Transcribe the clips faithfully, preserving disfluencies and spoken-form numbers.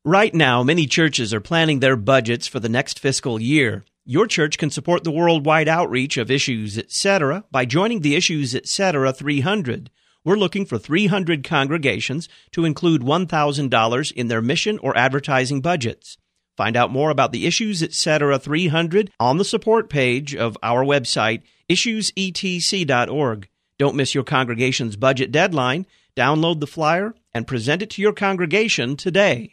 Right now, many churches are planning their budgets for the next fiscal year. Your church can support the worldwide outreach of Issues, et cetera by joining the Issues, et cetera three hundred. We're looking for three hundred congregations to include one thousand dollars in their mission or advertising budgets. Find out more about the Issues, et cetera three hundred on the support page of our website, issues e t c dot org. Don't miss your congregation's budget deadline. Download the flyer and present it to your congregation today.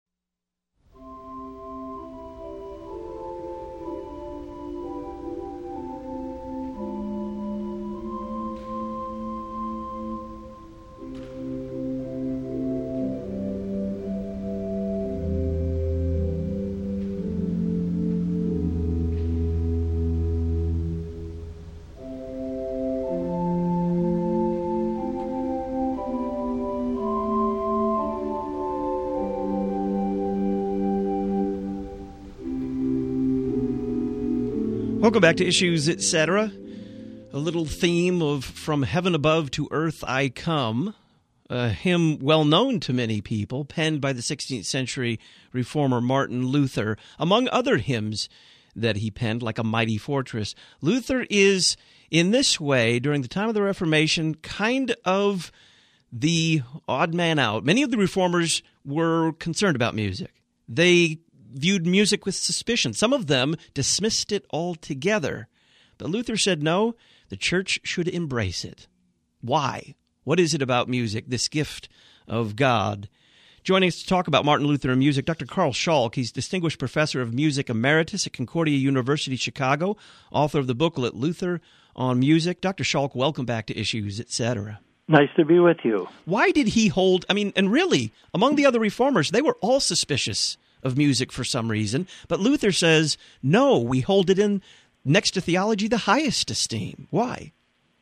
Welcome back to Issues, et cetera. A little theme of From Heaven Above to Earth I Come, a hymn well known to many people, penned by the sixteenth century reformer Martin Luther, among other hymns that he penned, like A Mighty Fortress. Luther is, in this way, during the time of the Reformation, kind of the odd man out. Many of the reformers were concerned about music. They viewed music with suspicion. Some of them dismissed it altogether. But Luther said, no, the church should embrace it. Why? What is it about music, this gift of God? Joining us to talk about Martin Luther and music, Doctor Carl Schalk. He's Distinguished Professor of Music Emeritus at Concordia University, Chicago, author of the booklet Luther on Music. Doctor Schalk, welcome back to Issues, et cetera. Nice to be with you. Why did he hold, I mean, and really, among the other reformers, they were all suspicious of music for some reason, but Luther says, no, we hold it in, next to theology, the highest esteem. Why?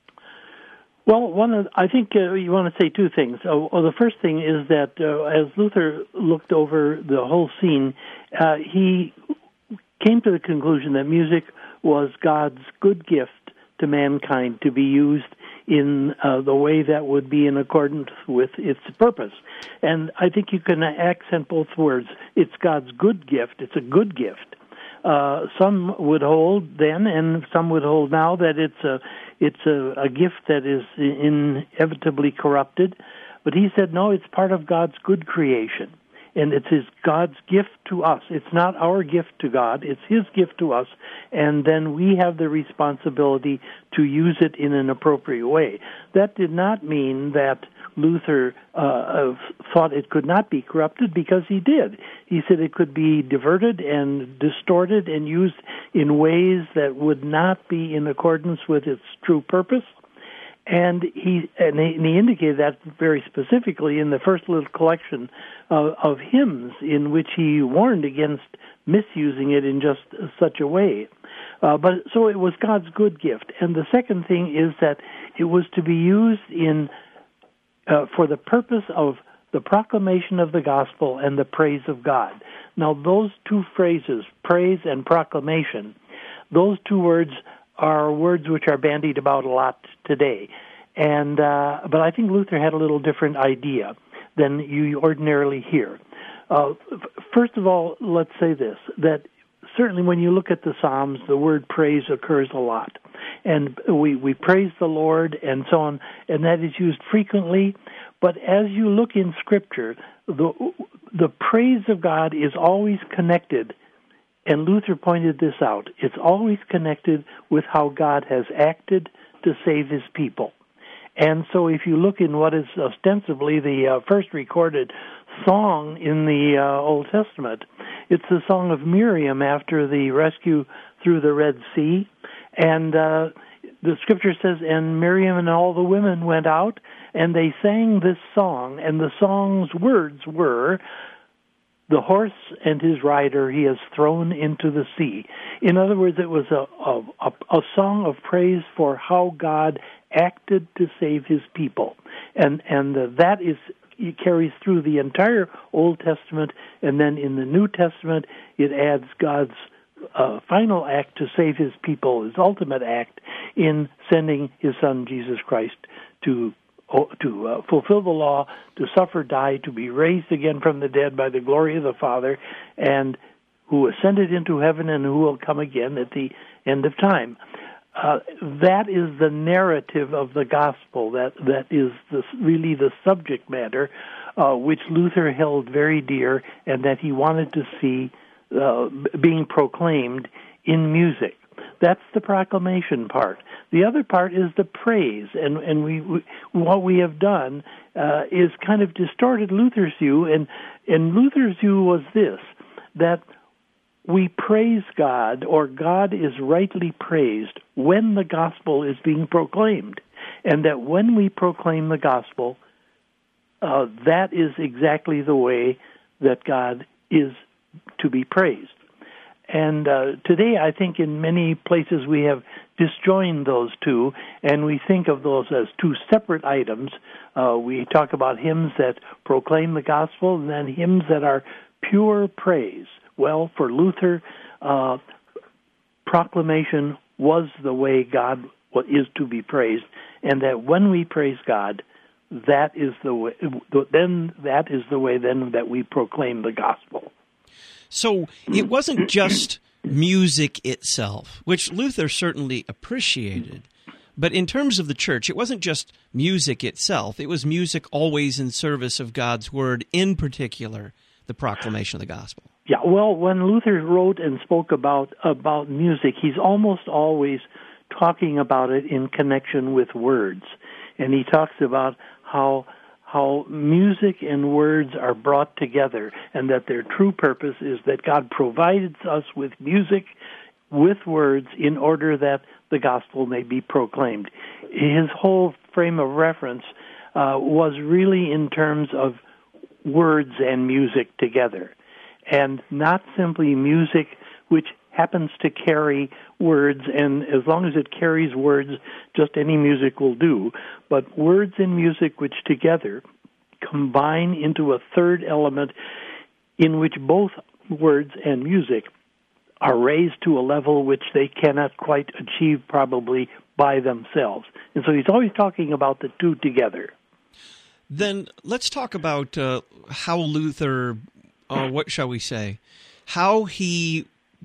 Well, one of, I think uh, you want to say two things. Uh, well, the first thing is that uh, as Luther looked over the whole scene, uh, he came to the conclusion that music was God's good gift to mankind to be used in uh, the way that would be in accordance with its purpose. And I think you can accent both words. It's God's good gift. It's a good gift. Uh, some would hold then, and some would hold now, that it's a it's a, a gift that is inevitably corrupted. But he said, no, it's part of God's good creation. And it's his God's gift to us. It's not our gift to God. It's his gift to us. And then we have the responsibility to use it in an appropriate way. That did not mean that Luther uh, thought it could not be corrupted, because he did. He said it could be diverted and distorted and used in ways that would not be in accordance with its true purpose. And he and he, and he indicated that very specifically in the first little collection of, of hymns, in which he warned against misusing it in just such a way. Uh, but so it was God's good gift. And the second thing is that it was to be used in uh, for the purpose of the proclamation of the gospel and the praise of God. Now, those two phrases, praise and proclamation, those two words are words which are bandied about a lot today. And uh, but I think Luther had a little different idea than you ordinarily hear. Uh, first of all, let's say this, that certainly when you look at the Psalms, the word praise occurs a lot. And we, we praise the Lord and so on, and that is used frequently. But as you look in Scripture, the the praise of God is always connected, and Luther pointed this out, it's always connected with how God has acted to save his people. And so if you look in what is ostensibly the uh, first recorded song in the uh, Old Testament, it's the song of Miriam after the rescue through the Red Sea. And uh, the Scripture says, and Miriam and all the women went out, and they sang this song, and the song's words were, the horse and his rider he has thrown into the sea. In other words, it was a, a, a song of praise for how God acted to save his people. And, and uh, that is, it carries through the entire Old Testament, and then in the New Testament, it adds God's uh, final act to save his people, his ultimate act in sending his son, Jesus Christ, to to uh, fulfill the law, to suffer, die, to be raised again from the dead by the glory of the Father, and who ascended into heaven and who will come again at the end of time. Uh, that is the narrative of the gospel. That that is the, really the subject matter, uh, which Luther held very dear, and that he wanted to see uh, being proclaimed in music. That's the proclamation part. The other part is the praise, and and we, we what we have done uh, is kind of distorted Luther's view, and and Luther's view was this, that we praise God, or God is rightly praised when the gospel is being proclaimed, and that when we proclaim the gospel, uh, that is exactly the way that God is to be praised. And uh, today, I think in many places we have disjoined those two, and we think of those as two separate items. Uh, we talk about hymns that proclaim the gospel, and then hymns that are pure praise. Well, for Luther, uh, proclamation was the way God is to be praised, and that when we praise God, that is the way. Then that is the way then that we proclaim the gospel. So it wasn't just music itself, which Luther certainly appreciated, but in terms of the church, it wasn't just music itself. It was music always in service of God's word, in particular, the proclamation of the gospel. Yeah, well, when Luther wrote and spoke about about music, he's almost always talking about it in connection with words. And he talks about how how music and words are brought together, and that their true purpose is that God provided us with music, with words, in order that the gospel may be proclaimed. His whole frame of reference uh, was really in terms of words and music together, and not simply music which happens to carry words, and as long as it carries words, just any music will do, but words and music which together combine into a third element in which both words and music are raised to a level which they cannot quite achieve probably by themselves. And so he's always talking about the two together. Then let's talk about uh, how Luther, uh, what shall we say, how he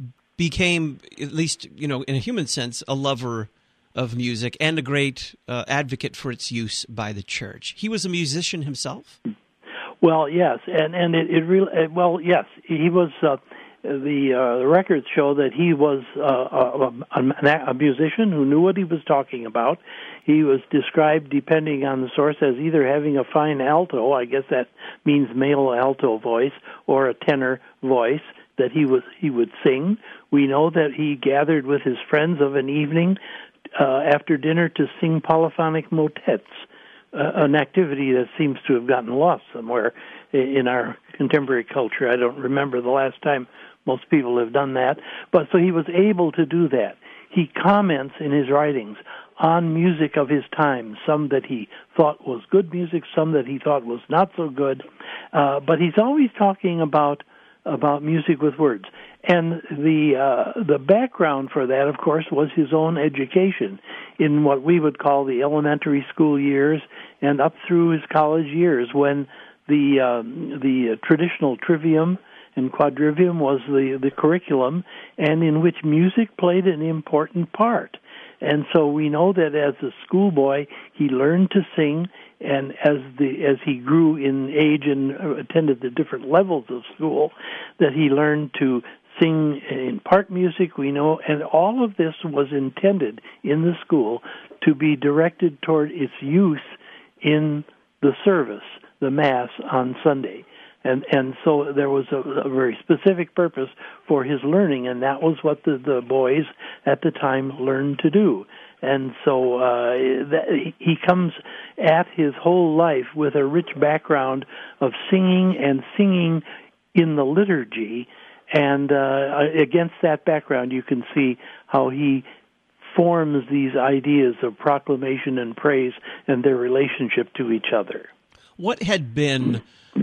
became, at least, you know, in a human sense, a lover of music and a great uh, advocate for its use by the church. He was a musician himself? Well, yes, and and it, it really well, yes, he was. Uh, the uh, the records show that he was uh, a, a musician who knew what he was talking about. He was described, depending on the source, as either having a fine alto, I guess that means male alto voice, or a tenor voice that he was he would sing. We know that he gathered with his friends of an evening uh, after dinner to sing polyphonic motets, uh, an activity that seems to have gotten lost somewhere in our contemporary culture. I don't remember the last time most people have done that. But so he was able to do that. He comments in his writings on music of his time, some that he thought was good music, some that he thought was not so good. Uh, but he's always talking about about music with words. And the uh, the background for that, of course, was his own education in what we would call the elementary school years and up through his college years, when the um, the traditional trivium and quadrivium was the, the curriculum, and in which music played an important part. And so we know that as a schoolboy, he learned to sing, and as the as he grew in age and attended the different levels of school, that he learned to sing in part music, we know, and all of this was intended in the school to be directed toward its use in the service, the Mass on Sunday. And and so there was a, a very specific purpose for his learning, and that was what the, the boys at the time learned to do. And so uh, that, he comes at his whole life with a rich background of singing and singing in the liturgy, and uh, against that background you can see how he forms these ideas of proclamation and praise and their relationship to each other. What had been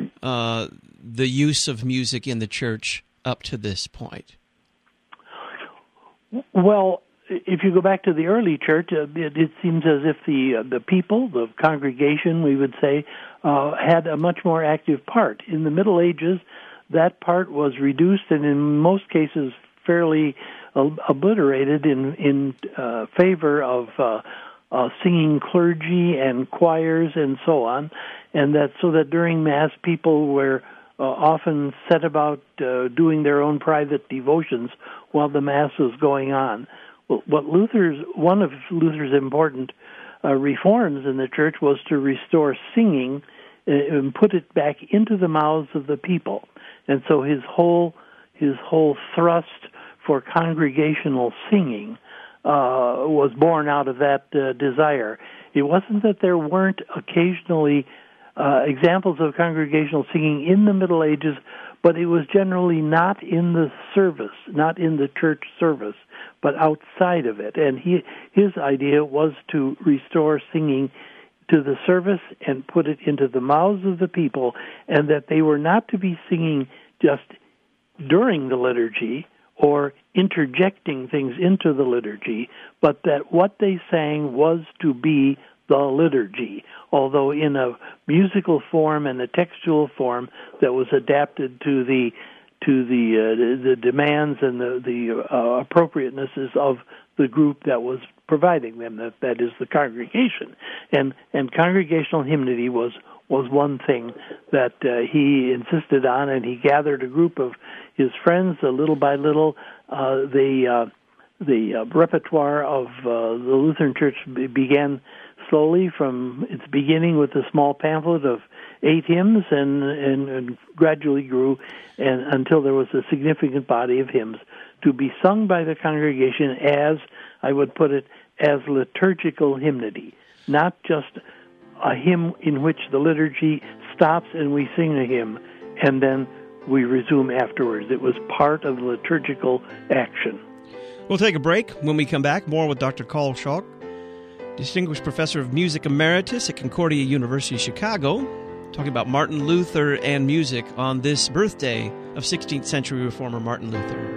uh, the use of music in the church up to this point? Well, if you go back to the early church, uh, it, it seems as if the uh, the people, the congregation, we would say, uh, had a much more active part. In the Middle Ages, that part was reduced and in most cases fairly uh, obliterated in in uh, favor of uh, uh, singing clergy and choirs and so on, and that so that during Mass people were uh, often set about uh, doing their own private devotions while the Mass was going on. Well, what Luther's one of Luther's important uh, reforms in the church was to restore singing uh, and put it back into the mouths of the people. And so his whole his whole thrust for congregational singing uh, was born out of that uh, desire. It wasn't that there weren't occasionally uh, examples of congregational singing in the Middle Ages, but it was generally not in the service, not in the church service, but outside of it. And he, his idea was to restore singing to the service and put it into the mouths of the people, and that they were not to be singing just during the liturgy or interjecting things into the liturgy, but that what they sang was to be the liturgy, although in a musical form and a textual form that was adapted to the to the uh, the demands and the the uh, appropriatenesses of the group that was providing them, that that is the congregation. And and congregational hymnody was was one thing that uh, he insisted on, and he gathered a group of his friends. Uh, little by little, uh, the uh, the uh, repertoire of uh, the Lutheran Church be- began slowly from its beginning with a small pamphlet of eight hymns, and, and, and gradually grew and until there was a significant body of hymns to be sung by the congregation as, I would put it, as liturgical hymnody, not just a hymn in which the liturgy stops and we sing a hymn and then we resume afterwards. It was part of the liturgical action. We'll take a break. When we come back, more with Doctor Carl Schalk, Distinguished Professor of Music Emeritus at Concordia University, Chicago, talking about Martin Luther and music on this birthday of sixteenth century reformer Martin Luther.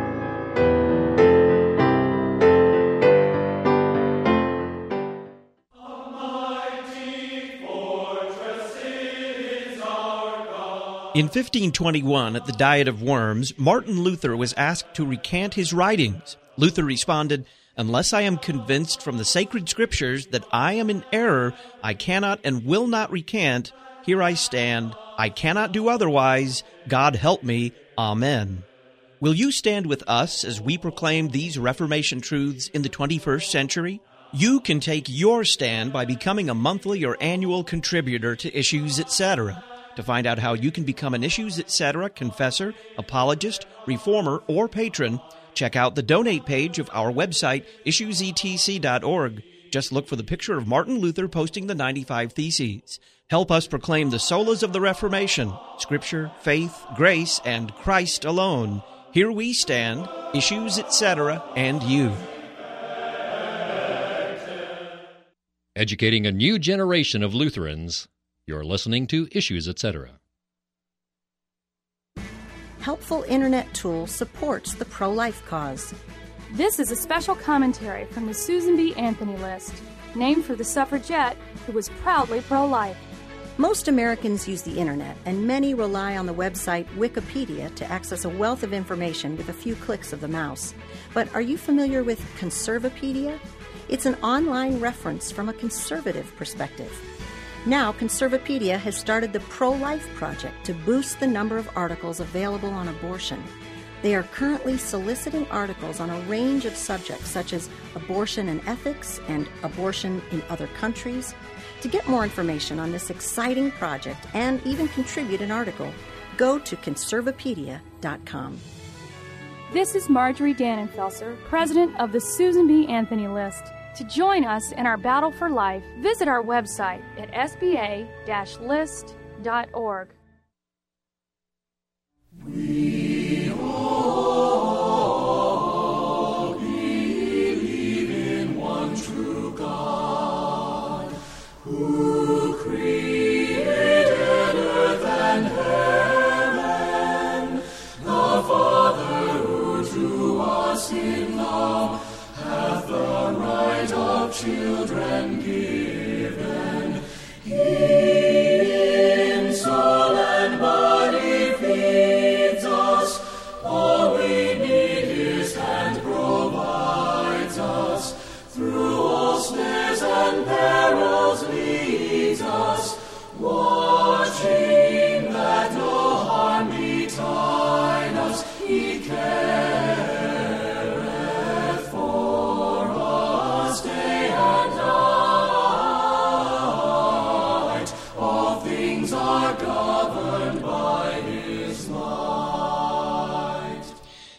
In fifteen twenty-one, at the Diet of Worms, Martin Luther was asked to recant his writings. Luther responded, "Unless I am convinced from the sacred scriptures that I am in error, I cannot and will not recant. Here I stand. I cannot do otherwise. God help me. Amen." Will you stand with us as we proclaim these Reformation truths in the twenty-first century? You can take your stand by becoming a monthly or annual contributor to Issues, et cetera. To find out how you can become an Issues, et cetera confessor, apologist, reformer, or patron, check out the donate page of our website, issues e t c dot org. Just look for the picture of Martin Luther posting the ninety-five Theses. Help us proclaim the solas of the Reformation, Scripture, faith, grace, and Christ alone. Here we stand, Issues, et cetera, and you. Educating a new generation of Lutherans. You're listening to Issues, et cetera. Helpful Internet Tool supports the pro-life cause. This is a special commentary from the Susan B. Anthony List, named for the suffragette who was proudly pro-life. Most Americans use the Internet, and many rely on the website Wikipedia to access a wealth of information with a few clicks of the mouse. But are you familiar with Conservapedia? It's an online reference from a conservative perspective. Now, Conservapedia has started the Pro-Life Project to boost the number of articles available on abortion. They are currently soliciting articles on a range of subjects such as abortion and ethics and abortion in other countries. To get more information on this exciting project and even contribute an article, go to conservapedia dot com. This is Marjorie Dannenfelser, president of the Susan B. Anthony List. To join us in our battle for life, visit our website at s b a dash list dot org. We all believe in one true God, who created earth and heaven, the Father who to us in love has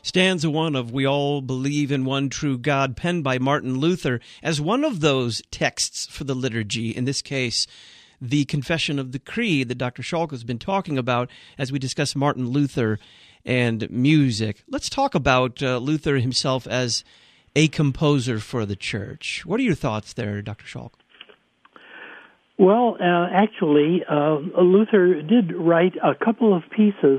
Stanza one of We All Believe in One True God, penned by Martin Luther, as one of those texts for the liturgy, in this case, the Confession of the Creed that Doctor Schalk has been talking about as we discuss Martin Luther and music. Let's talk about uh, Luther himself as a composer for the church. What are your thoughts there, Doctor Schalk? Well, uh, actually, uh, Luther did write a couple of pieces,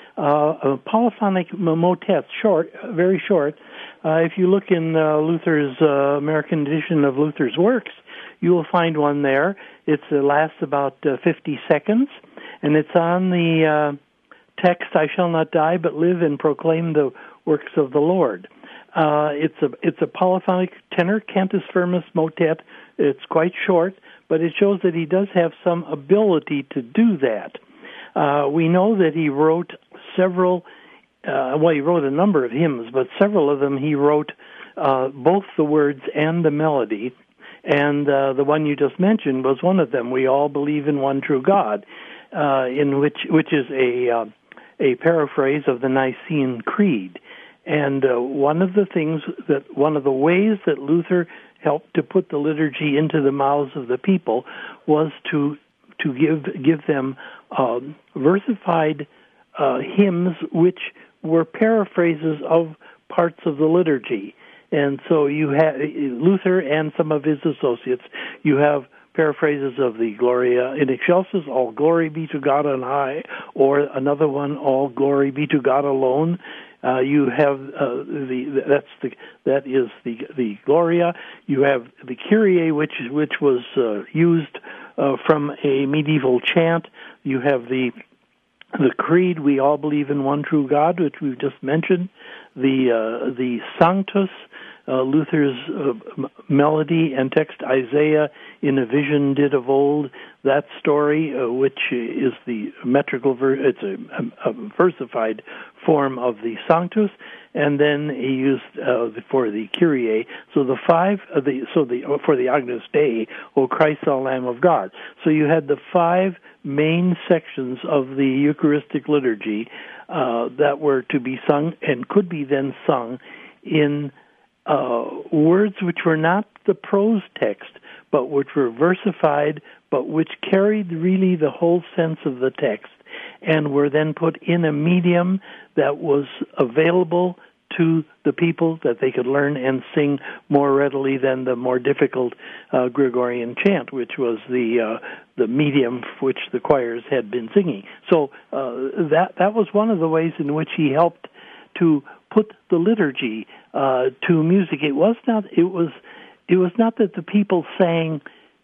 uh, polyphonic motets, short, very short. Uh, if you look in uh, Luther's uh, American edition of Luther's works, you will find one there. It uh, lasts about uh, fifty seconds, and it's on the uh, text, I shall not die, but live and proclaim the works of the Lord. Uh, it's a it's a polyphonic tenor cantus firmus motet. It's quite short, but it shows that he does have some ability to do that. Uh, we know that he wrote several, uh, well, he wrote a number of hymns, but several of them he wrote uh, both the words and the melody, and uh, the one you just mentioned was one of them, We All Believe in One True God, uh, in which which is a, uh, a paraphrase of the Nicene Creed. And uh, one of the things that, one of the ways that Luther helped to put the liturgy into the mouths of the people was to to give give them um, versified uh, hymns which were paraphrases of parts of the liturgy. And so you have Luther and some of his associates. You have paraphrases of the Gloria in Excelsis, All Glory Be to God on High, or another one, All Glory Be to God Alone. Uh, you have uh, the that's the that is the the Gloria. You have the Kyrie, which which was uh, used uh, from a medieval chant. You have the the Creed. We all believe in one true God, which we've just mentioned. The uh, the Sanctus, uh, Luther's uh, m- melody and text. Isaiah in a vision did of old. That story, uh, which is the metrical, ver- it's a, a, a versified form of the Sanctus, and then he used uh, for the Kyrie. So the five, uh, the so the for the Agnus Dei, O Christ, the Lamb of God. So you had the five main sections of the Eucharistic liturgy uh, that were to be sung and could be then sung in uh, words which were not the prose text, but which were versified, but which carried really the whole sense of the text, and were then put in a medium that was available to the people that they could learn and sing more readily than the more difficult uh, Gregorian chant, which was the uh, the medium which the choirs had been singing. So uh, that that was one of the ways in which he helped to put the liturgy uh, to music. It was not it was it was not that the people sang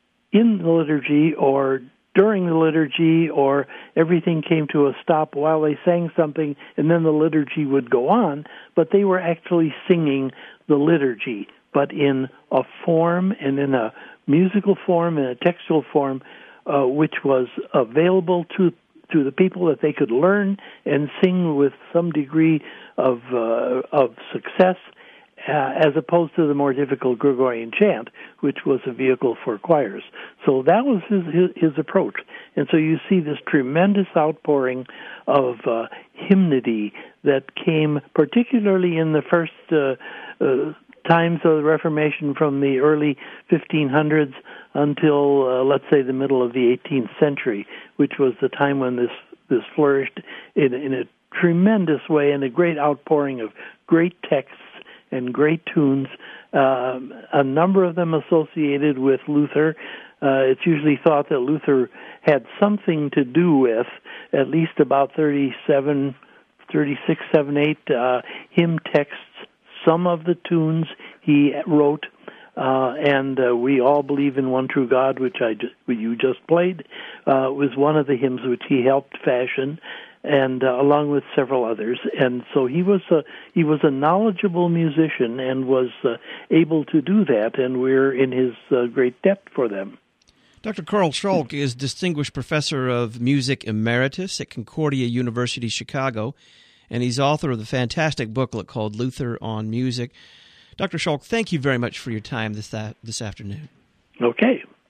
in the liturgy or during the liturgy, or everything came to a stop while they sang something, and then the liturgy would go on, but they were actually singing the liturgy, but in a form and in a musical form and a textual form uh, which was available to to the people that they could learn and sing with some degree of uh, of success, Uh, as opposed to the more difficult Gregorian chant, which was a vehicle for choirs. So that was his, his, his approach. And so you see this tremendous outpouring of uh, hymnody that came particularly in the first uh, uh, times of the Reformation, from the early fifteen hundreds until, uh, let's say, the middle of the eighteenth century, which was the time when this, this flourished in, in a tremendous way, and a great outpouring of great texts and great tunes, uh, a number of them associated with Luther. Uh, it's usually thought that Luther had something to do with at least about thirty-seven, thirty-six, seven, eight uh, hymn texts. Some of the tunes he wrote, uh, and uh, We All Believe in One True God, which I just, you just played, uh, was one of the hymns which he helped fashion, and uh, along with several others. And so he was a he was a knowledgeable musician and was uh, able to do that, and we're in his uh, great debt for them. Doctor Carl Schalk is Distinguished Professor of Music Emeritus at Concordia University, Chicago, and he's author of the fantastic booklet called Luther on Music. Doctor Schalk, thank you very much for your time this, this afternoon. Okay.